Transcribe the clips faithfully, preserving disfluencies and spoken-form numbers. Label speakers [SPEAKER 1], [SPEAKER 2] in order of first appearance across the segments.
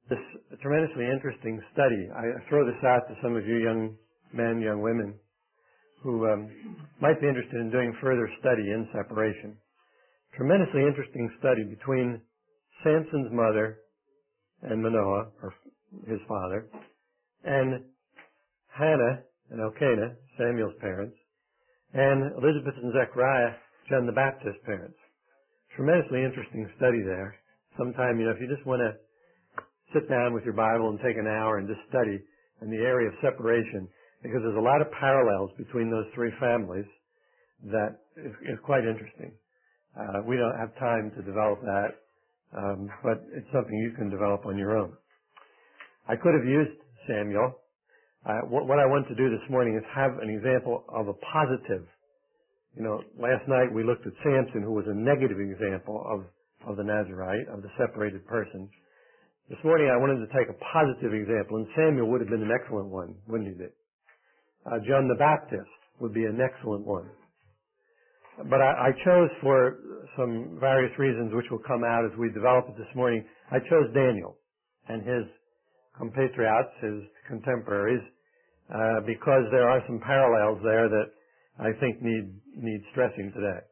[SPEAKER 1] this tremendously interesting study. I throw this out to some of you young men, young women, who um, might be interested in doing further study in separation. Tremendously interesting study between Samson's mother and Manoah, or his father, and Hannah and Elkanah, Samuel's parents, and Elizabeth and Zechariah, John the Baptist's parents. Tremendously interesting study there. Sometime, you know, if you just want to sit down with your Bible and take an hour and just study in the area of separation, because there's a lot of parallels between those three families that is, is quite interesting. Uh, we don't have time to develop that, um, but it's something you can develop on your own. I could have used Samuel. Uh, what, what I want to do this morning is have an example of a positive. You know, last night we looked at Samson, who was a negative example of, of the Nazirite, of the separated person. This morning I wanted to take a positive example, and Samuel would have been an excellent one, wouldn't he? Uh, John the Baptist would be an excellent one. But I, I chose, for some various reasons which will come out as we develop it this morning, I chose Daniel and his compatriots, his contemporaries, uh, because there are some parallels there that I think need need stressing today.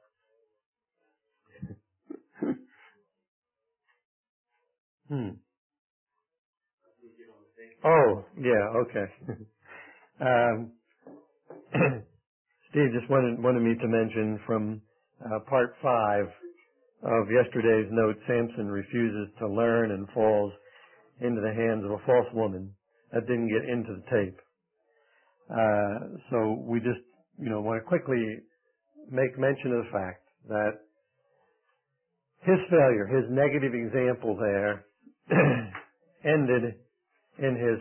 [SPEAKER 1] hmm. Oh, yeah, okay. um, Steve just wanted, wanted me to mention from uh, part five of yesterday's note, Samson refuses to learn and falls into the hands of a false woman. That didn't get into the tape. Uh, so we just, you know, want to quickly make mention of the fact that his failure, his negative example there, ended in his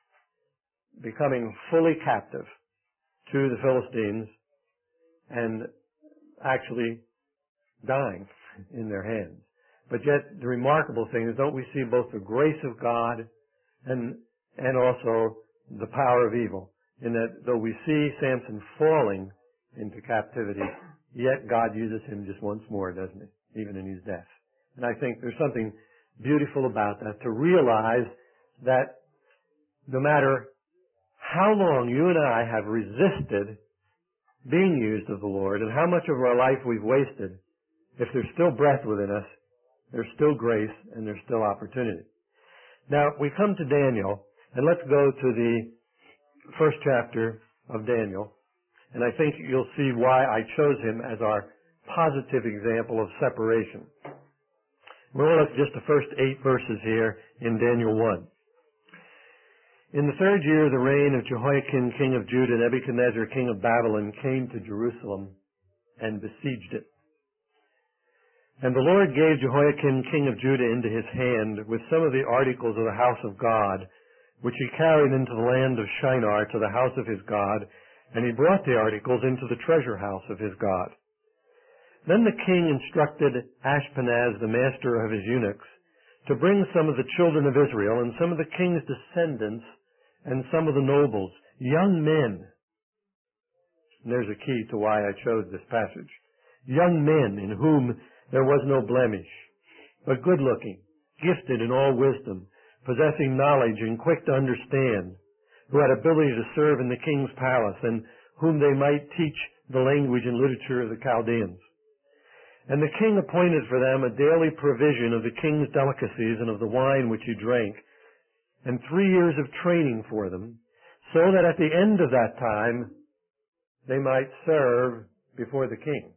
[SPEAKER 1] becoming fully captive to the Philistines and actually dying in their hands. But yet the remarkable thing is, don't we see both the grace of God and and also the power of evil, in that though we see Samson falling into captivity, yet God uses him just once more, doesn't he? Even in his death. And I think there's something beautiful about that, to realize that no matter how long you and I have resisted being used of the Lord, and how much of our life we've wasted, if there's still breath within us, there's still grace and there's still opportunity. Now, we come to Daniel, and let's go to the first chapter of Daniel, and I think you'll see why I chose him as our positive example of separation. We'll look at just the first eight verses here in Daniel one. In the third year of the reign of Jehoiakim, king of Judah, Nebuchadnezzar, king of Babylon, came to Jerusalem and besieged it. And the Lord gave Jehoiakim, king of Judah, into his hand with some of the articles of the house of God, which he carried into the land of Shinar to the house of his God, and he brought the articles into the treasure house of his God. Then the king instructed Ashpenaz, the master of his eunuchs, to bring some of the children of Israel and some of the king's descendants and some of the nobles, young men. And there's a key to why I chose this passage. Young men in whom there was no blemish, but good-looking, gifted in all wisdom, possessing knowledge and quick to understand, who had ability to serve in the king's palace, and whom they might teach the language and literature of the Chaldeans. And the king appointed for them a daily provision of the king's delicacies and of the wine which he drank, and three years of training for them, so that at the end of that time they might serve before the king.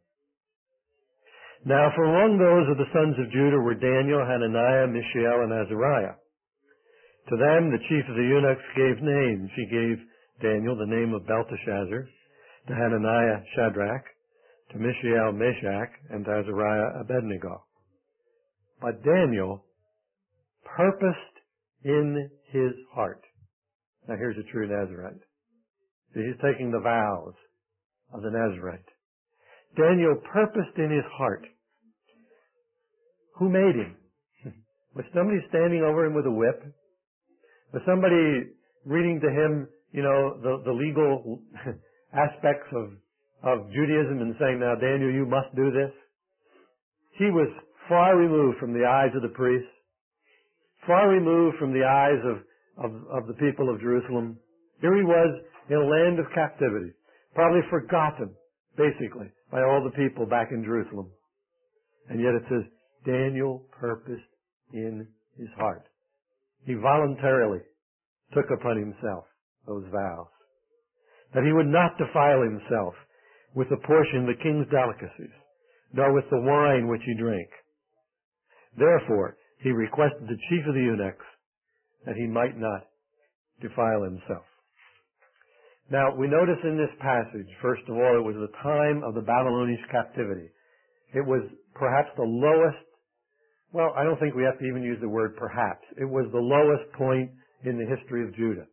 [SPEAKER 1] Now from among those of the sons of Judah were Daniel, Hananiah, Mishael, and Azariah. To them the chief of the eunuchs gave names. He gave Daniel the name of Belteshazzar, to Hananiah Shadrach, to Mishael Meshach, and to Azariah Abednego. But Daniel purposed in his heart. Now here's a true Nazirite. So he's taking the vows of the Nazirite. Daniel purposed in his heart. Who made him? Was somebody standing over him with a whip? Was somebody reading to him, you know, the, the legal aspects of, of Judaism and saying, now Daniel, you must do this? He was far removed from the eyes of the priests, far removed from the eyes of, of, of the people of Jerusalem. Here he was in a land of captivity, probably forgotten, basically, by all the people back in Jerusalem. And yet it says, Daniel purposed in his heart. He voluntarily took upon himself those vows, that he would not defile himself with a portion of the king's delicacies, nor with the wine which he drank. Therefore, he requested the chief of the eunuchs that he might not defile himself. Now, we notice in this passage, first of all, it was the time of the Babylonian captivity. It was perhaps the lowest, well, I don't think we have to even use the word perhaps. It was the lowest point in the history of Judah.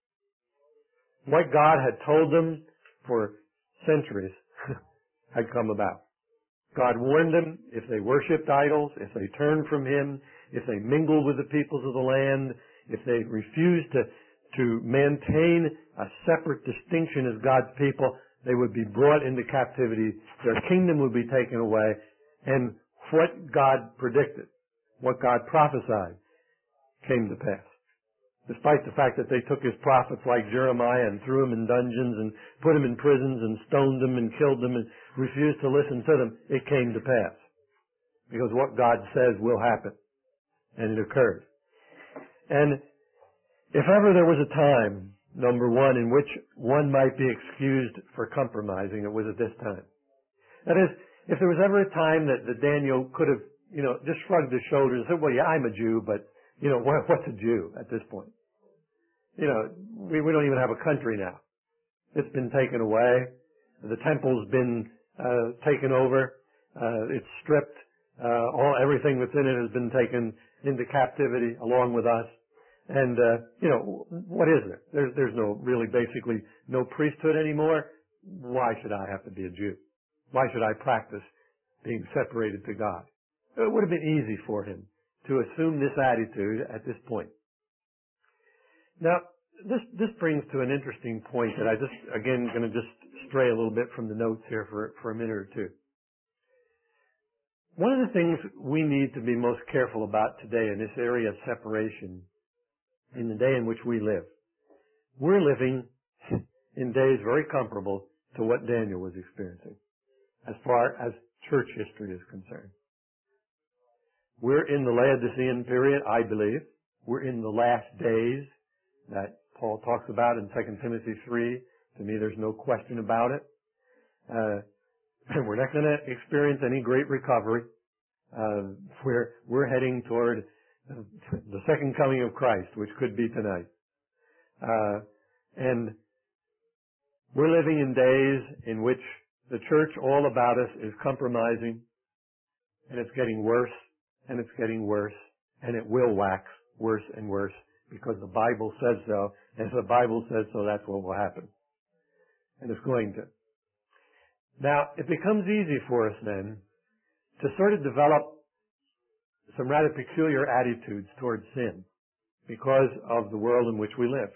[SPEAKER 1] What God had told them for centuries had come about. God warned them, if they worshipped idols, if they turned from Him, if they mingled with the peoples of the land, if they refused to, to maintain a separate distinction as God's people, they would be brought into captivity, their kingdom would be taken away, and what God predicted, what God prophesied, came to pass. Despite the fact that they took His prophets like Jeremiah and threw them in dungeons and put them in prisons and stoned them and killed them and refused to listen to them, it came to pass. Because what God says will happen. And it occurred. And if ever there was a time, number one, in which one might be excused for compromising, it was at this time. That is, if there was ever a time that, that Daniel could have, you know, just shrugged his shoulders and said, well, yeah, I'm a Jew, but, you know, what, what's a Jew at this point? You know, we, we don't even have a country now. It's been taken away. The temple's been uh, taken over. Uh, it's stripped. Uh, all everything that's in it has been taken into captivity along with us. And, uh, you know, what is there? There's, there's no, really basically no priesthood anymore. Why should I have to be a Jew? Why should I practice being separated to God? It would have been easy for him to assume this attitude at this point. Now, this, this brings to an interesting point that I just, again, going to just stray a little bit from the notes here for, for a minute or two. One of the things we need to be most careful about today in this area of separation in the day in which we live, we're living in days very comparable to what Daniel was experiencing as far as church history is concerned. We're in the Laodicean period, I believe. We're in the last days that Paul talks about in Second Timothy three. To me, there's no question about it. Uh, we're not going to experience any great recovery. Uh, we're, we're heading toward the second coming of Christ, which could be tonight. Uh, and we're living in days in which the church all about us is compromising, and it's getting worse, and it's getting worse, and it will wax worse and worse because the Bible says so, and if the Bible says so, that's what will happen. And it's going to. Now, it becomes easy for us then to sort of develop some rather peculiar attitudes towards sin because of the world in which we live.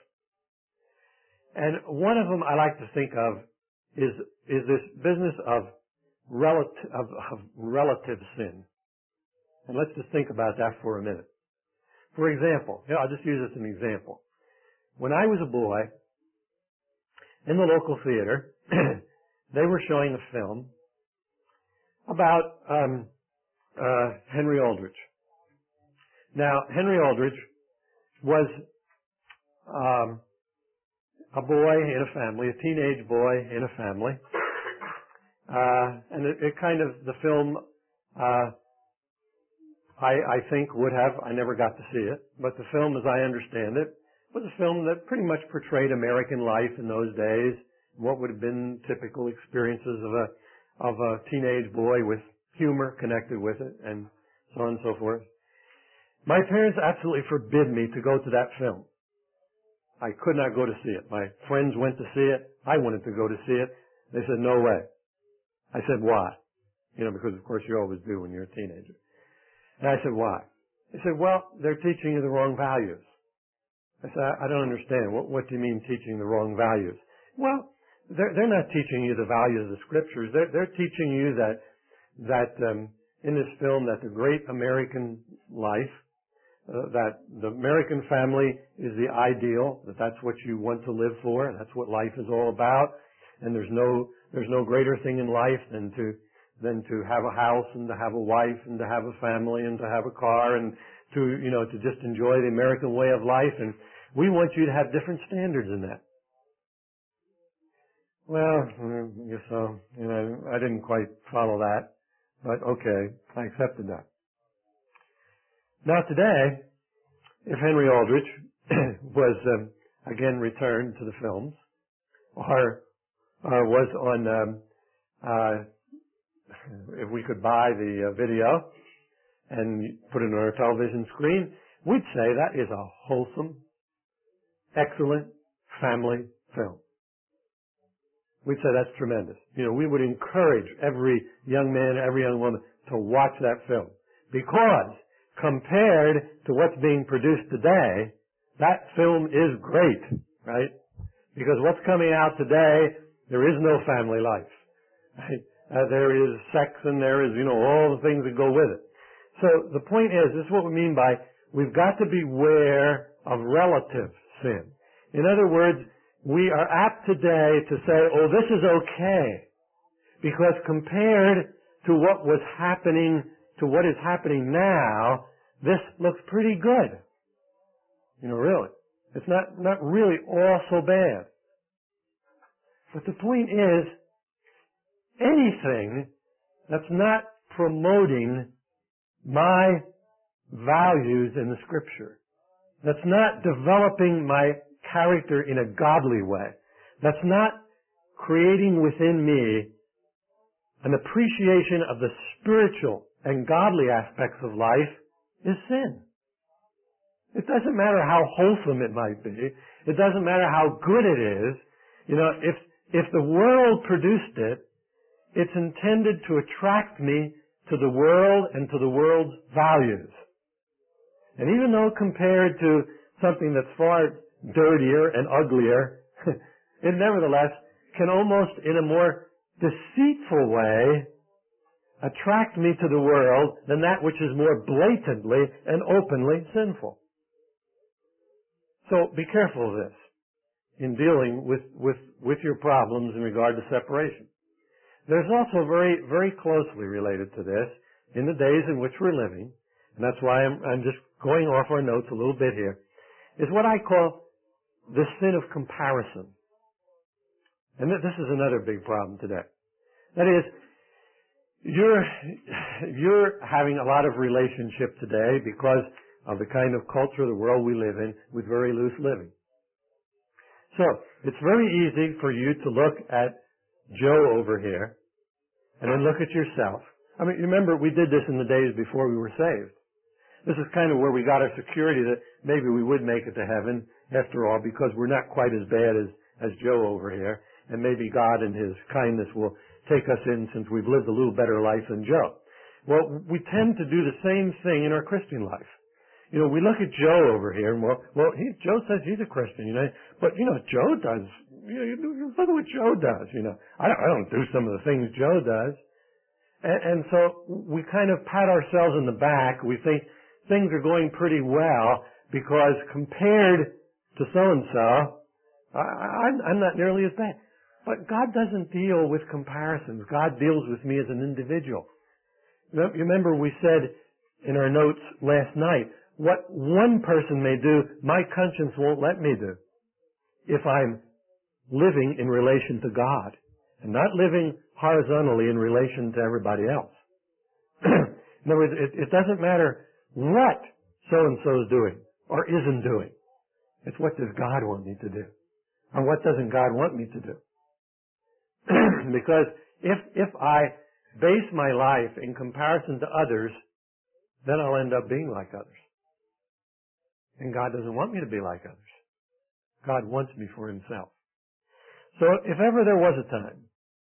[SPEAKER 1] And one of them I like to think of is, is this business of relative, of, of relative sin. And let's just think about that for a minute. For example, you know, I'll just use this as an example. When I was a boy, in the local theater, they were showing a film about um, uh, Henry Aldrich. Now, Henry Aldrich was um, a boy in a family, a teenage boy in a family, uh, and it, it kind of the film. Uh, I, I think would have, I never got to see it, but the film, as I understand it, was a film that pretty much portrayed American life in those days, what would have been typical experiences of a, of a teenage boy with humor connected with it, and so on and so forth. My parents absolutely forbid me to go to that film. I could not go to see it. My friends went to see it. I wanted to go to see it. They said, no way. I said, why? You know, because of course you always do when you're a teenager. And I said, why? They said, well, they're teaching you the wrong values. I said, I don't understand. What, what do you mean teaching the wrong values? Well, they're, they're not teaching you the values of the scriptures. They're, they're teaching you that, that, um, in this film, that the great American life, uh, that the American family is the ideal, that that's what you want to live for, that's what life is all about, and there's no there's no greater thing in life than to than to have a house and to have a wife and to have a family and to have a car and to you know to just enjoy the American way of life, and we want you to have different standards in that. Well, so you know I didn't quite follow that, but okay, I accepted that. Now today, if Henry Aldrich was um, again returned to the films, or, or was on, um, uh, if we could buy the uh, video and put it on our television screen, we'd say that is a wholesome, excellent family film. We'd say that's tremendous. You know, we would encourage every young man, every young woman to watch that film, because compared to what's being produced today, that film is great, right? Because what's coming out today, there is no family life. Right? Uh, there is sex and there is, you know, all the things that go with it. So the point is, this is what we mean by we've got to beware of relative sin. In other words, we are apt today to say, oh, this is okay, because compared to what was happening, to what is happening now, this looks pretty good. You know, really. It's not, not really all so bad. But the point is, anything that's not promoting my values in the Scripture, that's not developing my character in a godly way, that's not creating within me an appreciation of the spiritual and godly aspects of life, is sin. It doesn't matter how wholesome it might be. It doesn't matter how good it is. You know, if, if the world produced it, it's intended to attract me to the world and to the world's values. And even though compared to something that's far dirtier and uglier, it nevertheless can almost in a more deceitful way attract me to the world than that which is more blatantly and openly sinful. So be careful of this in dealing with, with, with your problems in regard to separation. There's also very, very closely related to this in the days in which we're living, and that's why I'm, I'm just going off our notes a little bit here, is what I call the sin of comparison. And this is another big problem today. That is, You're, you're having a lot of relationship today because of the kind of culture of the world we live in with very loose living. So, it's very easy for you to look at Joe over here and then look at yourself. I mean, remember, we did this in the days before we were saved. This is kind of where we got our security that maybe we would make it to heaven after all, because we're not quite as bad as, as Joe over here, and maybe God in His kindness will take us in since we've lived a little better life than Joe. Well, we tend to do the same thing in our Christian life. You know, we look at Joe over here, and well, well, he, Joe says he's a Christian, you know, but you know, Joe does. You know, you look at what Joe does. You know, I don't, I don't do some of the things Joe does, and, and so we kind of pat ourselves in the back. We think things are going pretty well because compared to so and so, I'm, I'm not nearly as bad. But God doesn't deal with comparisons. God deals with me as an individual. You remember we said in our notes last night, what one person may do, my conscience won't let me do if I'm living in relation to God and not living horizontally in relation to everybody else. In other words, it, it doesn't matter what so-and-so is doing or isn't doing. It's what does God want me to do? And what doesn't God want me to do? Because if, if I base my life in comparison to others, then I'll end up being like others. And God doesn't want me to be like others. God wants me for Himself. So if ever there was a time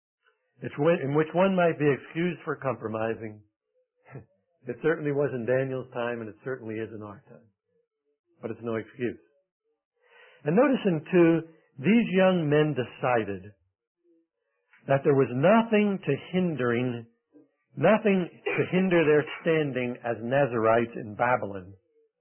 [SPEAKER 1] in which one might be excused for compromising, it certainly was in Daniel's time, and it certainly is in our time. But it's no excuse. And notice in two, these young men decided that there was nothing to hindering, nothing to hinder their standing as Nazarites in Babylon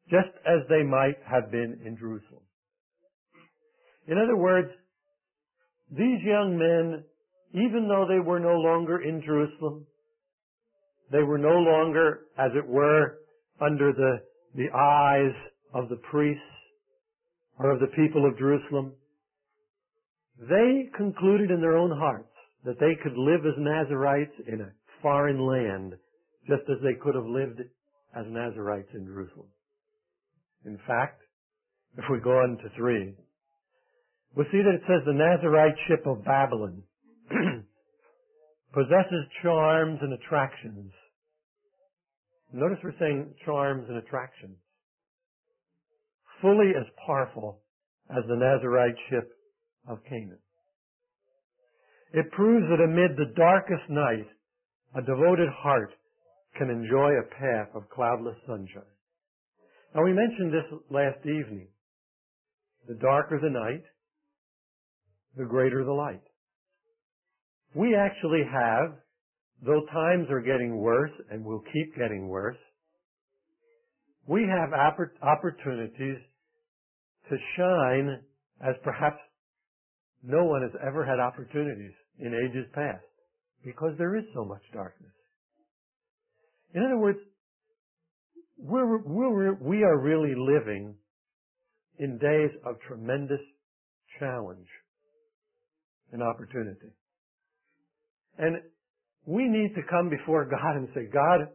[SPEAKER 1] just as they might have been in Jerusalem. In other words, these young men, even though they were no longer in Jerusalem, they were no longer, as it were, under the, the eyes of the priests or of the people of Jerusalem. They concluded in their own hearts that they could live as Nazarites in a foreign land, just as they could have lived as Nazarites in Jerusalem. In fact, if we go on to three, we'll see that it says the Nazarite ship of Babylon possesses charms and attractions. Notice we're saying charms and attractions. Fully as powerful as the Nazarite ship of Canaan. It proves that amid the darkest night, a devoted heart can enjoy a path of cloudless sunshine. Now we mentioned this last evening. The darker the night, the greater the light. We actually have, though times are getting worse and will keep getting worse, we have opportunities to shine as perhaps no one has ever had opportunities in ages past, because there is so much darkness. In other words, we're, we're, we are really living in days of tremendous challenge and opportunity. And we need to come before God and say, God,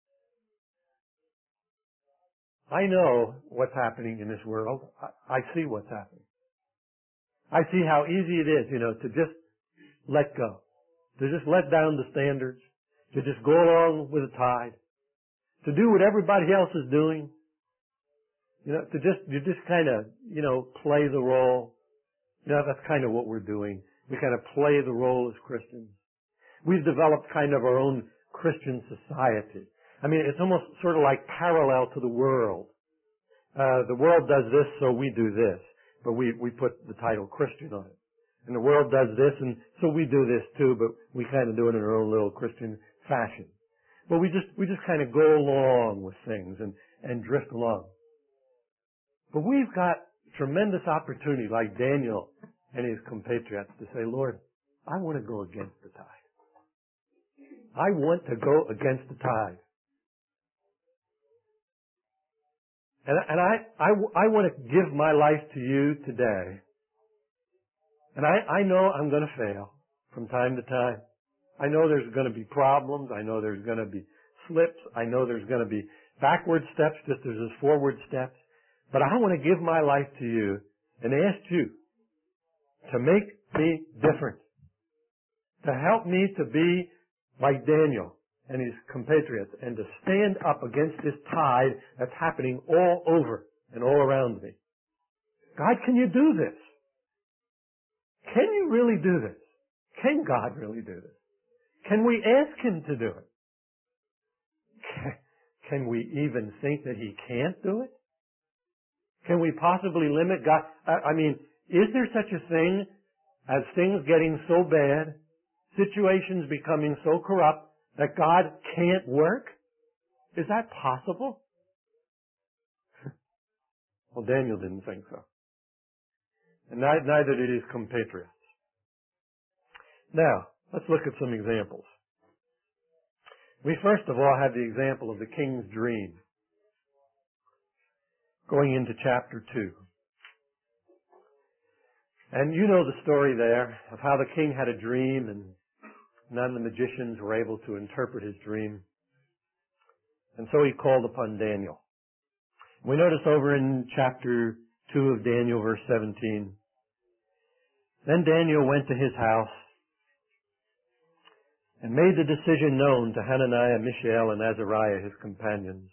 [SPEAKER 1] I know what's happening in this world. I, I see what's happening. I see how easy it is, you know, to just let go. To just let down the standards. To just go along with the tide. To do what everybody else is doing. You know, to just, you just kind of, you know, play the role. You know, that's kind of what we're doing. We kind of play the role as Christians. We've developed kind of our own Christian society. I mean, it's almost sort of like parallel to the world. Uh, the world does this, so we do this. But we, we put the title Christian on it. And the world does this, and so we do this too, but we kind of do it in our own little Christian fashion. But we just, we just kind of go along with things and, and drift along. But we've got tremendous opportunity, like Daniel and his compatriots, to say, Lord, I want to go against the tide. I want to go against the tide. And, and I, I, I want to give my life to you today. And I, I know I'm going to fail from time to time. I know there's going to be problems. I know there's going to be slips. I know there's going to be backward steps just as there's forward steps. But I want to give my life to you and ask you to make me different. To help me to be like Daniel and his compatriots and to stand up against this tide that's happening all over and all around me. God, can you do this? Can you really do this? Can God really do this? Can we ask Him to do it? Can we even think that He can't do it? Can we possibly limit God? I mean, is there such a thing as things getting so bad, situations becoming so corrupt, that God can't work? Is that possible? Well, Daniel didn't think so. And neither did his compatriots. Now, let's look at some examples. We first of all have the example of the king's dream. Going into chapter two. And you know the story there of how the king had a dream and none of the magicians were able to interpret his dream. And so he called upon Daniel. We notice over in chapter two of Daniel, verse seventeen. Then Daniel went to his house and made the decision known to Hananiah, Mishael, and Azariah, his companions,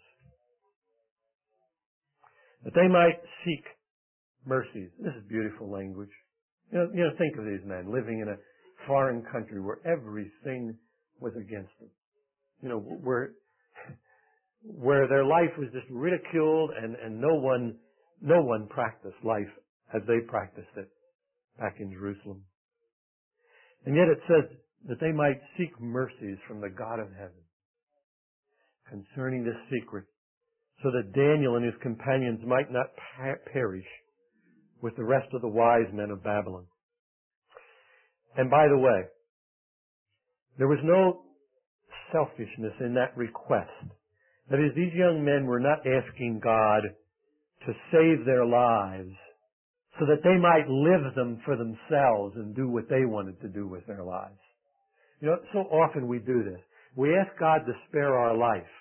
[SPEAKER 1] that they might seek mercies. This is beautiful language. You know, you know, think of these men living in a foreign country where everything was against them. You know, where where their life was just ridiculed and, and no one no one practiced life as they practiced it back in Jerusalem. And yet it says that they might seek mercies from the God of heaven concerning this secret, so that Daniel and his companions might not perish with the rest of the wise men of Babylon. And by the way, there was no selfishness in that request. That is, these young men were not asking God to save their lives so that they might live them for themselves and do what they wanted to do with their lives. You know, so often we do this. We ask God to spare our life.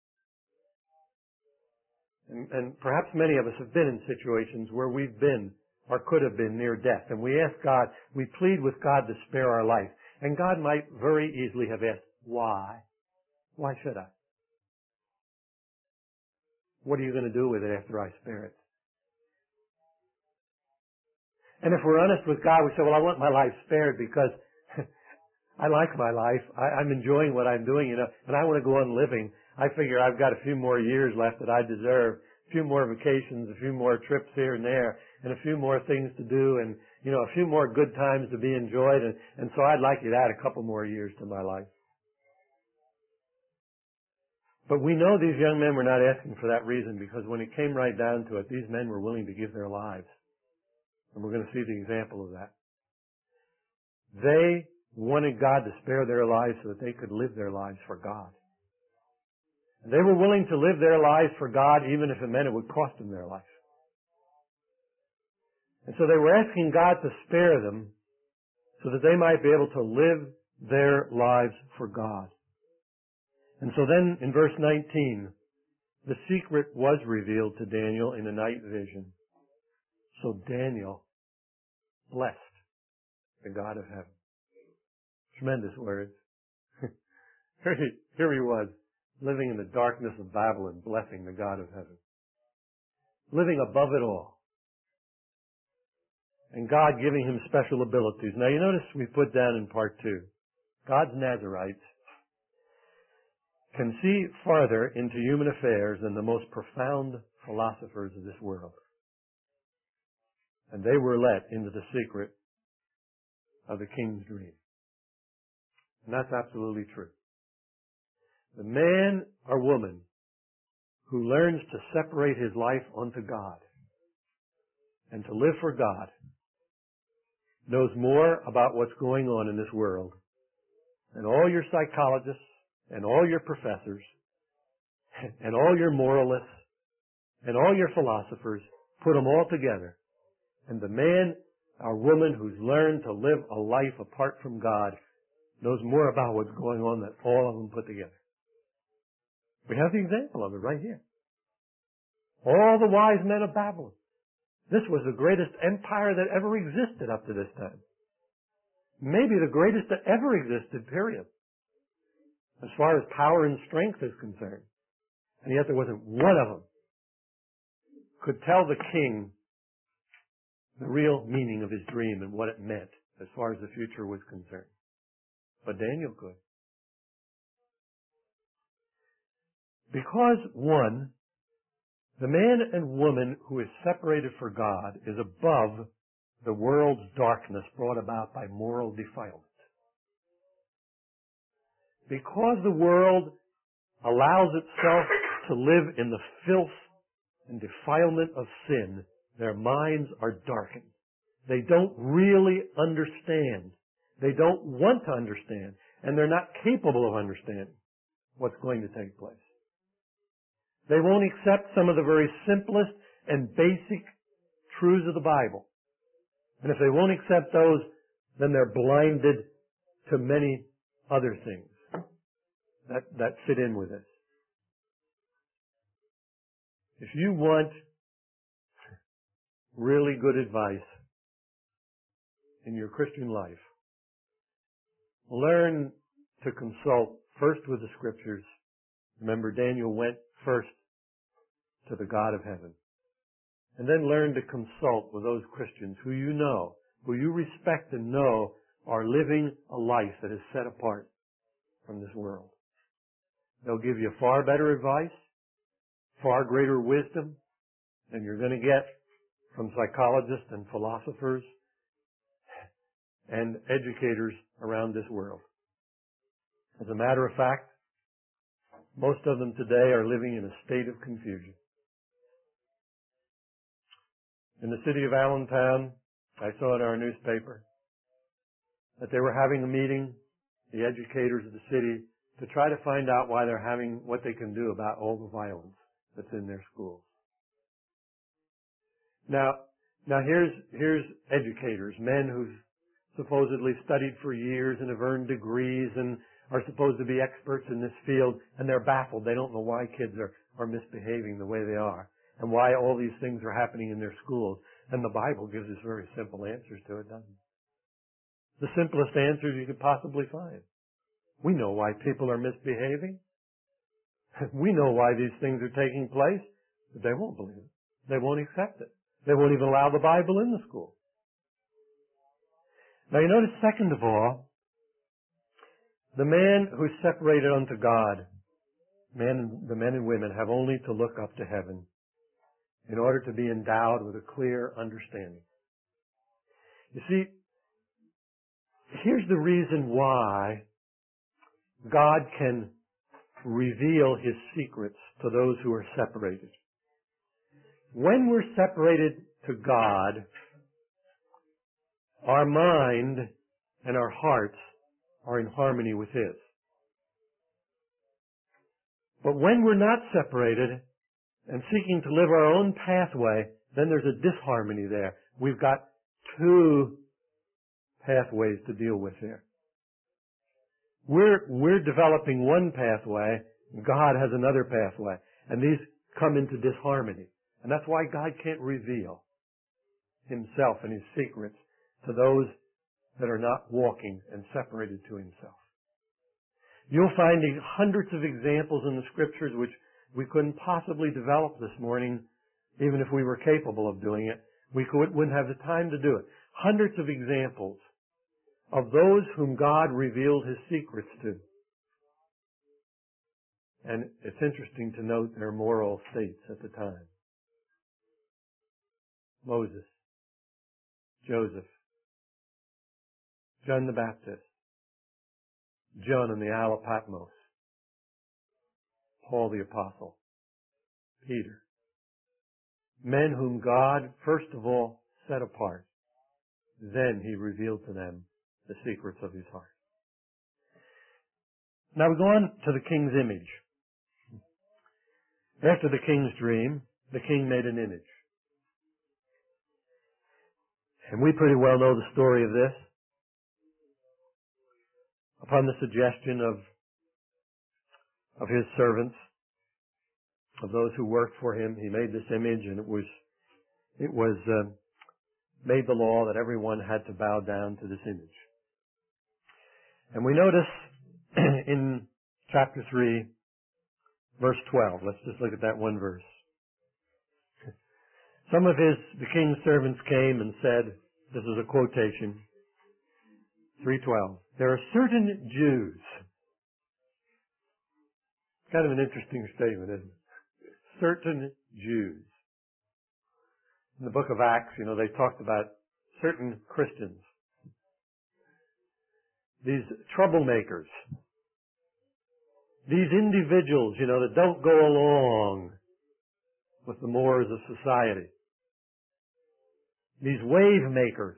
[SPEAKER 1] And, and perhaps many of us have been in situations where we've been or could have been near death. And we ask God, we plead with God to spare our life. And God might very easily have asked, why? Why should I? What are you going to do with it after I spare it? And if we're honest with God, we say, well, I want my life spared because I like my life. I, I'm enjoying what I'm doing, you know, and I want to go on living. I figure I've got a few more years left that I deserve, a few more vacations, a few more trips here and there, and a few more things to do, and, you know, a few more good times to be enjoyed, and, and so I'd like you to add a couple more years to my life. But we know these young men were not asking for that reason, because when it came right down to it, these men were willing to give their lives. And we're going to see the example of that. They wanted God to spare their lives so that they could live their lives for God. And they were willing to live their lives for God even if it meant it would cost them their life. And so they were asking God to spare them so that they might be able to live their lives for God. And so then in verse nineteen, the secret was revealed to Daniel in a night vision. So Daniel blessed the God of heaven. Tremendous words. here, he, here he was, living in the darkness of Babylon, blessing the God of heaven. Living above it all. And God giving him special abilities. Now you notice we put down in part two, God's Nazarites can see farther into human affairs than the most profound philosophers of this world. And they were let into the secret of the king's dream. And that's absolutely true. The man or woman who learns to separate his life unto God and to live for God knows more about what's going on in this world than all your psychologists and all your professors and all your moralists and all your philosophers. Put them all together. And the man or woman who's learned to live a life apart from God knows more about what's going on than all of them put together. We have the example of it right here. All the wise men of Babylon. This was the greatest empire that ever existed up to this time. Maybe the greatest that ever existed, period. As far as power and strength is concerned. And yet there wasn't one of them could tell the king the real meaning of his dream and what it meant as far as the future was concerned. But Daniel could. Because, one, the man and woman who is separated for God is above the world's darkness brought about by moral defilement. Because the world allows itself to live in the filth and defilement of sin, their minds are darkened. They don't really understand. They don't want to understand. And they're not capable of understanding what's going to take place. They won't accept some of the very simplest and basic truths of the Bible. And if they won't accept those, then they're blinded to many other things that, that fit in with this. If you want really good advice in your Christian life, learn to consult first with the Scriptures. Remember, Daniel went first to the God of heaven. And then learn to consult with those Christians who you know, who you respect and know are living a life that is set apart from this world. They'll give you far better advice, far greater wisdom than you're going to get from psychologists and philosophers and educators around this world. As a matter of fact, Most of them today are living in a state of confusion. In the city of Allentown, I saw in our newspaper that they were having a meeting, the educators of the city, to try to find out why they're having, what they can do about all the violence that's in their schools. Now, now here's, here's educators, men who've supposedly studied for years and have earned degrees and are supposed to be experts in this field, and they're baffled. They don't know why kids are, are misbehaving the way they are and why all these things are happening in their schools. And the Bible gives us very simple answers to it, doesn't it? The simplest answers you could possibly find. We know why people are misbehaving. We know why these things are taking place, but they won't believe it. They won't accept it. They won't even allow the Bible in the school. Now you notice, second of all, the man who's separated unto God, men, the men and women, have only to look up to heaven in order to be endowed with a clear understanding. You see, here's the reason why God can reveal His secrets to those who are separated. When we're separated to God, our mind and our hearts are in harmony with His. But when we're not separated and seeking to live our own pathway, then there's a disharmony there. We've got two pathways to deal with here. We're, we're developing one pathway, God has another pathway, and these come into disharmony. And that's why God can't reveal Himself and His secrets to those that are not walking and separated to Himself. You'll find hundreds of examples in the Scriptures which we couldn't possibly develop this morning, even if we were capable of doing it. We could, wouldn't have the time to do it. Hundreds of examples of those whom God revealed His secrets to. And it's interesting to note their moral states at the time. Moses, Joseph, John the Baptist, John on the Isle of Patmos, Paul the Apostle, Peter. Men whom God, first of all, set apart. Then He revealed to them the secrets of His heart. Now we go on to the king's image. After the king's dream, the king made an image. And we pretty well know the story of this. Upon the suggestion of, of his servants, of those who worked for him, he made this image, and it was, it was uh, made the law that everyone had to bow down to this image. And we notice in chapter three, verse twelve, let's just look at that one verse. Some of his, the king's servants came and said, this is a quotation, three twelve, there are certain Jews. Kind of an interesting statement, isn't it? Certain Jews. In the book of Acts, you know, they talked about certain Christians. These troublemakers. These individuals, you know, that don't go along with the mores of society. These wave makers.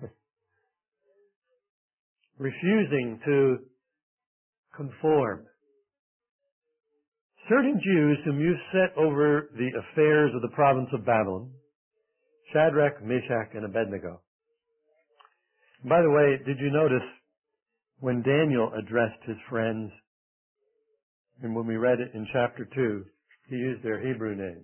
[SPEAKER 1] Refusing to conform. Certain Jews whom you set over the affairs of the province of Babylon, Shadrach, Meshach, and Abednego. By the way, did you notice when Daniel addressed his friends, and when we read it in chapter two, he used their Hebrew names.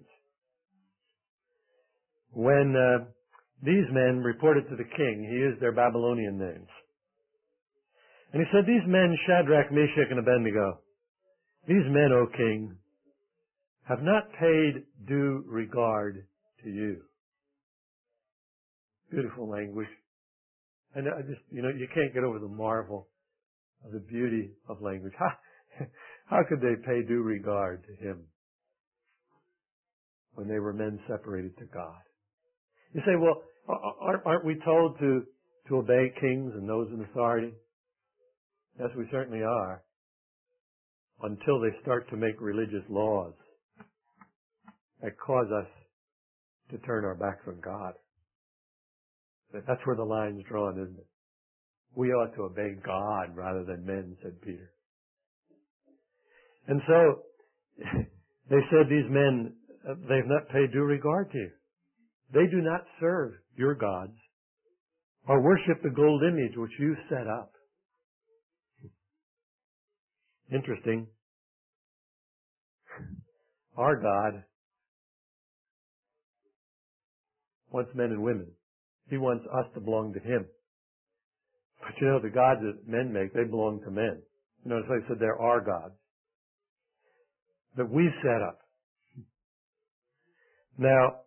[SPEAKER 1] When uh, these men reported to the king, he used their Babylonian names. And he said, these men, Shadrach, Meshach, and Abednego, these men, O king, have not paid due regard to you. Beautiful language. And I just, you know, you can't get over the marvel of the beauty of language. How, how could they pay due regard to him when they were men separated to God? You say, well, aren't, aren't we told to, to obey kings and those in authority? Yes, we certainly are. until they start to make religious laws that cause us to turn our backs on God. That's where the line's drawn, isn't it? We ought to obey God rather than men, said Peter. And so, they said these men, uh, they've not paid due regard to you. They do not serve your gods or worship the gold image which you set up. Interesting. Our God wants men and women. He wants us to belong to Him. But you know, the gods that men make, they belong to men. You notice I said they're our gods that we set up. Now,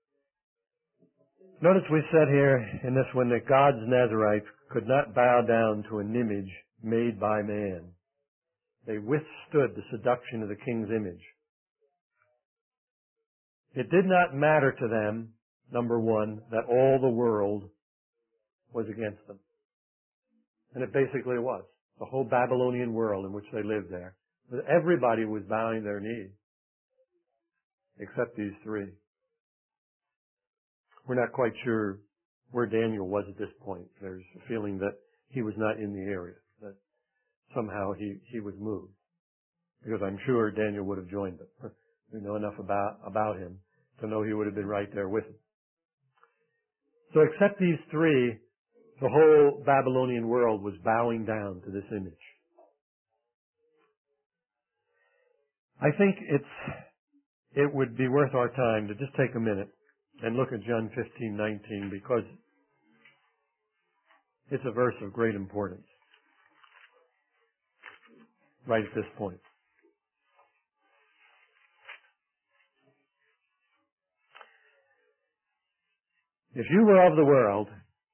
[SPEAKER 1] notice we said here in this one that God's Nazarites could not bow down to an image made by man. They withstood the seduction of the king's image. It did not matter to them, number one, that all the world was against them. And it basically was. The whole Babylonian world in which they lived there. Everybody was bowing their knee. Except these three. We're not quite sure where Daniel was at this point. There's a feeling that he was not in the area. That somehow he, he was moved. Because I'm sure Daniel would have joined them. We know enough about, about him to know he would have been right there with them. So except these three, the whole Babylonian world was bowing down to this image. I think it's, it would be worth our time to just take a minute and look at John fifteen nineteen, because it's a verse of great importance right at this point. If you were of the world,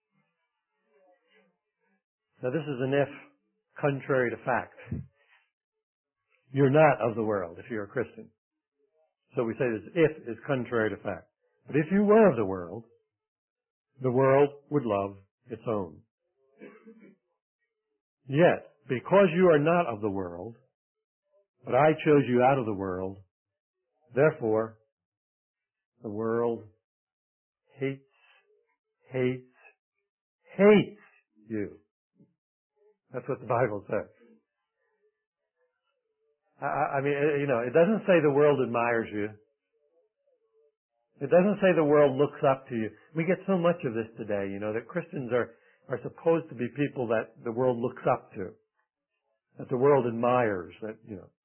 [SPEAKER 1] now this is an if contrary to fact. You're not of the world if you're a Christian. So we say this if is contrary to fact. But if you were of the world, the world would love its own. Yet, because you are not of the world, but I chose you out of the world, therefore, the world hates, hates, hates you. That's what the Bible says. I, I mean, you know, it doesn't say the world admires you. It doesn't say the world looks up to you. We get so much of this today, you know, that Christians are, are supposed to be people that the world looks up to, that the world admires, that, you know.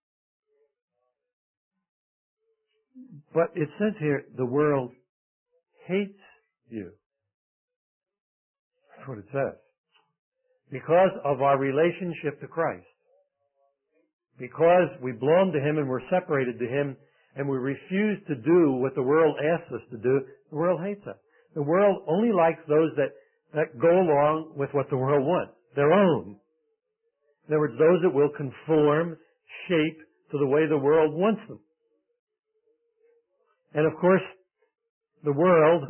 [SPEAKER 1] But it says here, the world hates you. That's what it says. Because of our relationship to Christ. Because we belong to Him and we're separated to Him and we refuse to do what the world asks us to do, the world hates us. The world only likes those that, that go along with what the world wants, their own. In other words, those that will conform, shape to the way the world wants them. And of course, the world,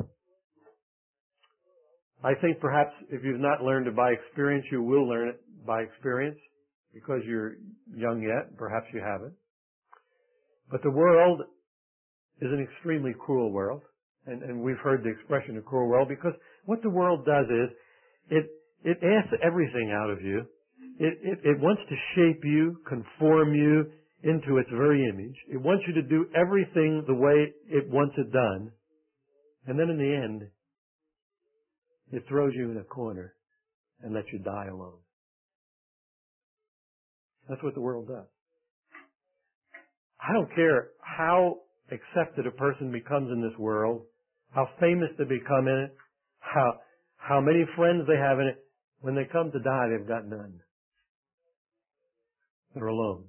[SPEAKER 1] I think perhaps if you've not learned it by experience, you will learn it by experience because you're young yet. Perhaps you haven't. But the world is an extremely cruel world. And, and we've heard the expression a cruel world because what the world does is it, it asks everything out of you. It, it, it wants to shape you, conform you into its very image. It wants you to do everything the way it wants it done. And then in the end, it throws you in a corner and lets you die alone. That's what the world does. I don't care how accepted a person becomes in this world, how famous they become in it, how, how many friends they have in it. When they come to die, they've got none. They're alone.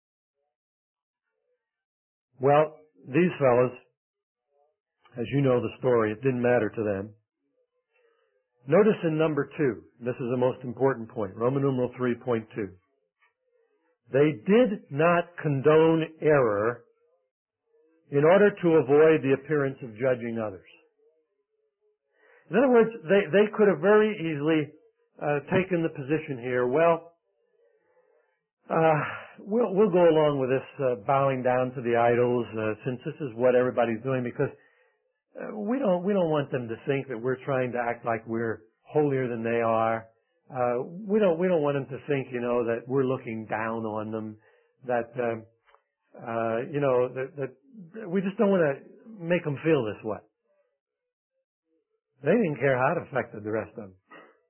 [SPEAKER 1] Well, these fellows, as you know the story, it didn't matter to them. Notice in number two, this is the most important point, Roman numeral three point two. They did not condone error in order to avoid the appearance of judging others. In other words, they, they could have very easily uh, taken the position here, well, Uh, we'll, we'll go along with this uh, bowing down to the idols, uh, since this is what everybody's doing, because uh, we don't we don't want them to think that we're trying to act like we're holier than they are. Uh, we don't we don't want them to think, you know, that we're looking down on them. That uh, uh, you know that, that we just don't want to make them feel this way. They didn't care how it affected the rest of them.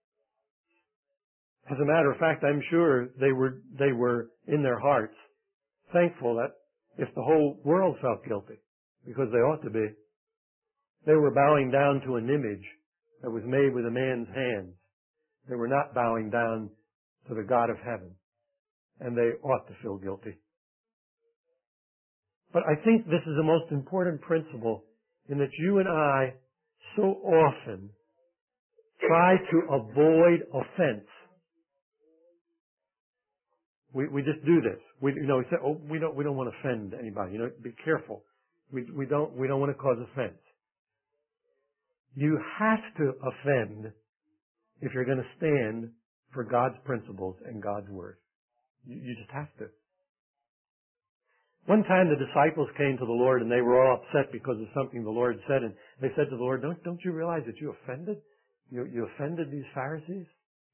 [SPEAKER 1] As a matter of fact, I'm sure they were, they were in their hearts thankful that if the whole world felt guilty, because they ought to be, they were bowing down to an image that was made with a man's hands. They were not bowing down to the God of heaven, and they ought to feel guilty. But I think this is the most important principle, in that you and I so often try to avoid offense. We we just do this. We you know we say, oh, we don't we don't want to offend anybody. You know, be careful. We we don't we don't want to cause offense. You have to offend if you're going to stand for God's principles and God's word. You, you just have to. One time the disciples came to the Lord and they were all upset because of something the Lord said, and they said to the Lord, "Don't don't you realize that you offended? You you offended these Pharisees?"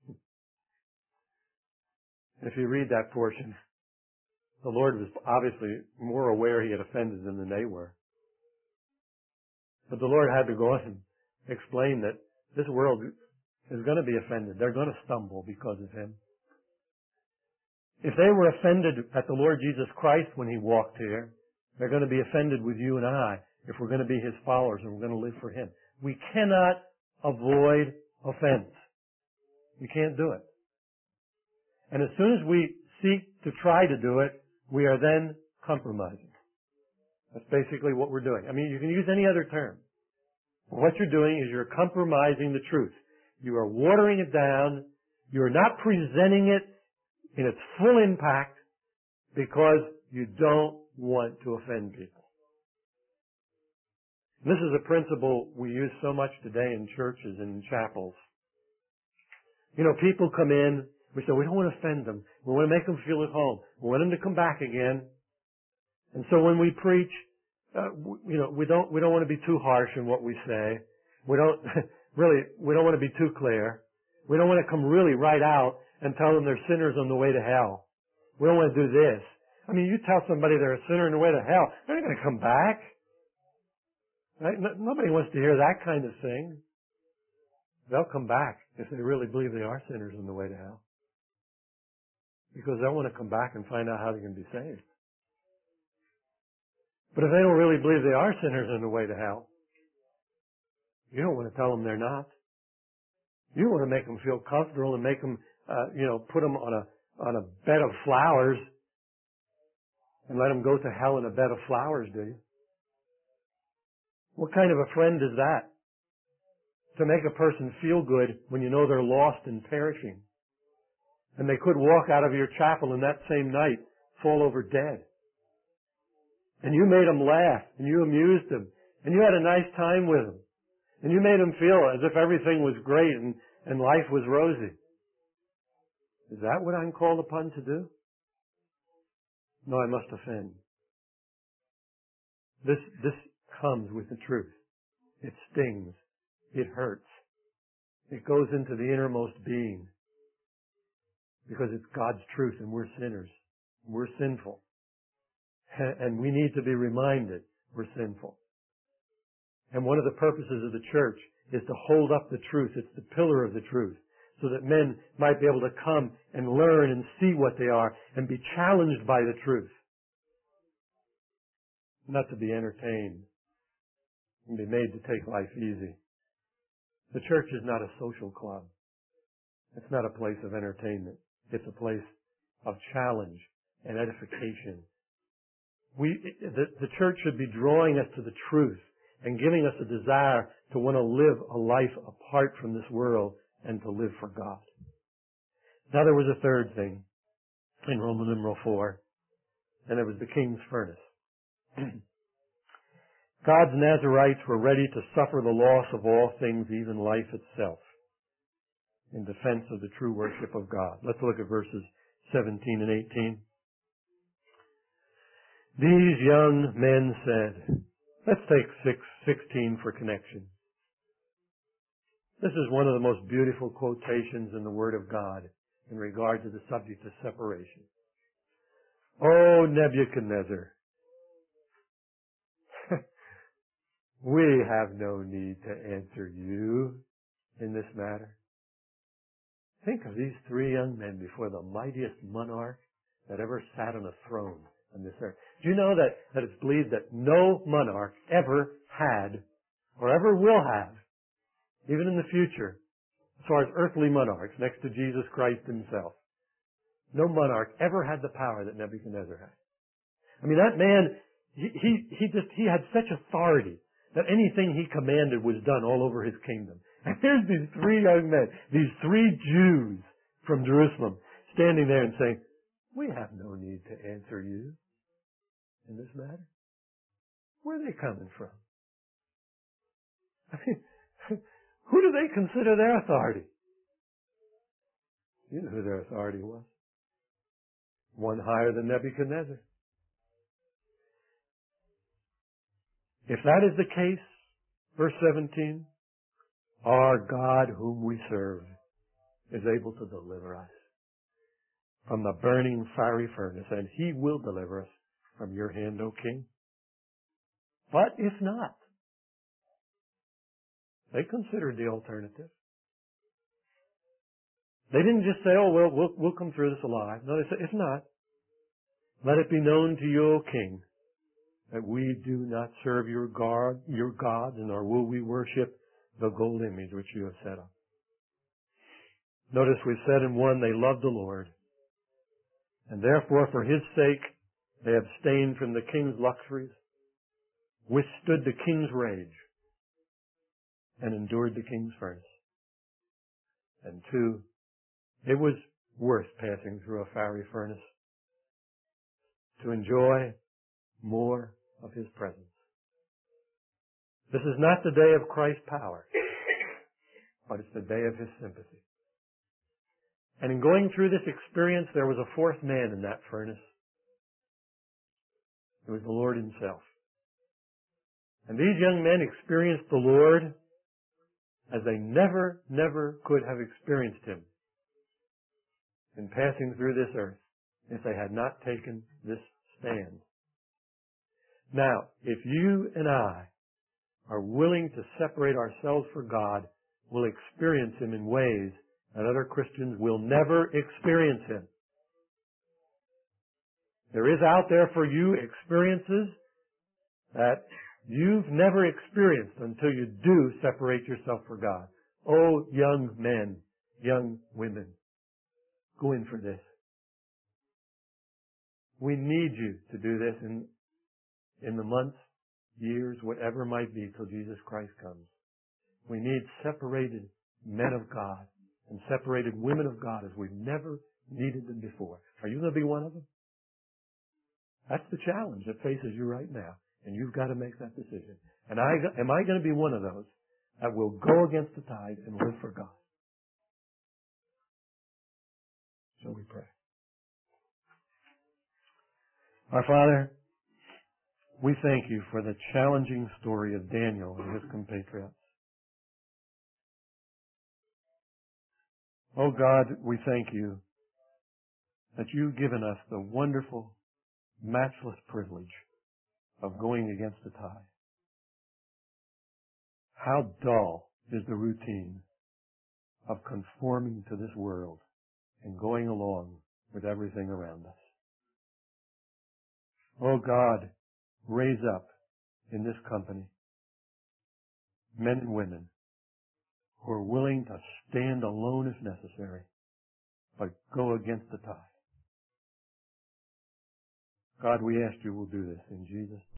[SPEAKER 1] If you read that portion, the Lord was obviously more aware he had offended them than they were. But the Lord had to go on and explain that this world is going to be offended. They're going to stumble because of him. If they were offended at the Lord Jesus Christ when he walked here, they're going to be offended with you and I if we're going to be his followers and we're going to live for him. We cannot avoid offense. We can't do it. And as soon as we seek to try to do it, we are then compromising. That's basically what we're doing. I mean, you can use any other term. What you're doing is you're compromising the truth. You are watering it down. You're not presenting it in its full impact because you don't want to offend people. This is a principle we use so much today in churches and in chapels. You know, people come in. We say, we don't want to offend them. We want to make them feel at home. We want them to come back again. And so when we preach, uh, you know, we don't, we don't want to be too harsh in what we say. We don't, really, we don't want to be too clear. We don't want to come really right out and tell them they're sinners on the way to hell. We don't want to do this. I mean, you tell somebody they're a sinner on the way to hell, they're not going to come back. Right? No, nobody wants to hear that kind of thing. They'll come back if they really believe they are sinners on the way to hell. Because they'll want to come back and find out how they can be saved. But if they don't really believe they are sinners on the way to hell, you don't want to tell them they're not. You want to make them feel comfortable and make them, uh, you know, put them on a on a bed of flowers and let them go to hell in a bed of flowers, do you? What kind of a friend is that? To make a person feel good when you know they're lost and perishing. And they could walk out of your chapel and that same night fall over dead. And you made them laugh, and you amused them, and you had a nice time with them. And you made them feel as if everything was great and, and life was rosy. Is that what I'm called upon to do? No, I must offend. This, this comes with the truth. It stings. It hurts. It goes into the innermost being. Because it's God's truth and we're sinners. We're sinful. And we need to be reminded we're sinful. And one of the purposes of the church is to hold up the truth. It's the pillar of the truth. So that men might be able to come and learn and see what they are and be challenged by the truth. Not to be entertained and be made to take life easy. The church is not a social club. It's not a place of entertainment. It's a place of challenge and edification. We, the, the church should be drawing us to the truth and giving us a desire to want to live a life apart from this world and to live for God. Now there was a third thing in Roman numeral four, and it was the king's furnace. God's Nazarites were ready to suffer the loss of all things, even life itself, in defense of the true worship of God. Let's look at verses seventeen and eighteen. These young men said, let's take six, sixteen for connection. This is one of the most beautiful quotations in the Word of God in regard to the subject of separation. Oh, Nebuchadnezzar, we have no need to answer you in this matter. Think of these three young men before the mightiest monarch that ever sat on a throne on this earth. Do you know that, that it's believed that no monarch ever had or ever will have, even in the future, as far as earthly monarchs next to Jesus Christ himself, no monarch ever had the power that Nebuchadnezzar had. I mean, that man, he, he, he just, he had such authority that anything he commanded was done all over his kingdom. And here's these three young men, these three Jews from Jerusalem, standing there and saying, we have no need to answer you in this matter. Where are they coming from? I mean, who do they consider their authority? You know who their authority was. One higher than Nebuchadnezzar. If that is the case, verse seventeen, our God whom we serve is able to deliver us from the burning fiery furnace, and he will deliver us from your hand, O king. But if not, they considered the alternative. They didn't just say, oh, well, we'll, we'll come through this alive. No, they said, if not, let it be known to you, O king, that we do not serve your God, your gods, nor will we worship the gold image which you have set up. Notice we said in one, they loved the Lord, and therefore for his sake they abstained from the king's luxuries, withstood the king's rage, and endured the king's furnace. And two, it was worth passing through a fiery furnace to enjoy more of his presence. This is not the day of Christ's power, but it's the day of his sympathy. And in going through this experience, there was a fourth man in that furnace. It was the Lord himself. And these young men experienced the Lord as they never, never could have experienced him in passing through this earth if they had not taken this stand. Now, if you and I are willing to separate ourselves for God, we'll experience him in ways that other Christians will never experience him. There is out there for you experiences that you've never experienced until you do separate yourself for God. Oh, young men, young women, go in for this. We need you to do this in, in the months, years, whatever it might be, till Jesus Christ comes. We need separated men of God and separated women of God as we've never needed them before. Are you going to be one of them? That's the challenge that faces you right now. And you've got to make that decision. And I, am I going to be one of those that will go against the tide and live for God? Shall we pray? Our Father, we thank you for the challenging story of Daniel and his compatriots. Oh God, we thank you that you've given us the wonderful, matchless privilege of going against the tide. How dull is the routine of conforming to this world and going along with everything around us. Oh God, raise up in this company men and women who are willing to stand alone if necessary, but go against the tide. God, we ask you will do this in Jesus' name.